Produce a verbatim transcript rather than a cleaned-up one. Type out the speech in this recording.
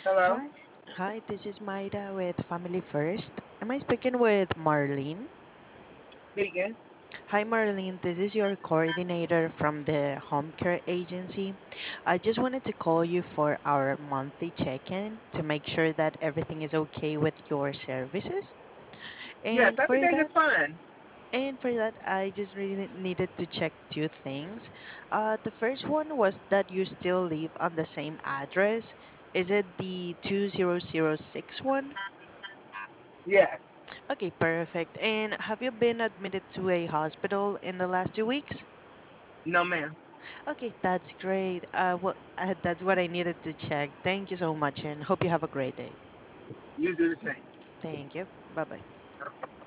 Hello? Hi, hi, this is Mayra with Family First. Am I speaking with Marlene? Speaking. Hi, Marlene, this is your coordinator from the home care agency. I just wanted to call you for our monthly check in to make sure that everything is okay with your services. Yes, And for everything is that, fine. and for that, I just really needed to check two things. Uh, the first one was that you still live on the same address. Is it the two zero zero six one? Yes. Okay, perfect. And have you been admitted to a hospital in the last two weeks? No, ma'am. Okay, that's great. Uh, well, uh, that's what I needed to check. Thank you so much, and hope you have a great day. You do the same. Thank you. Bye bye.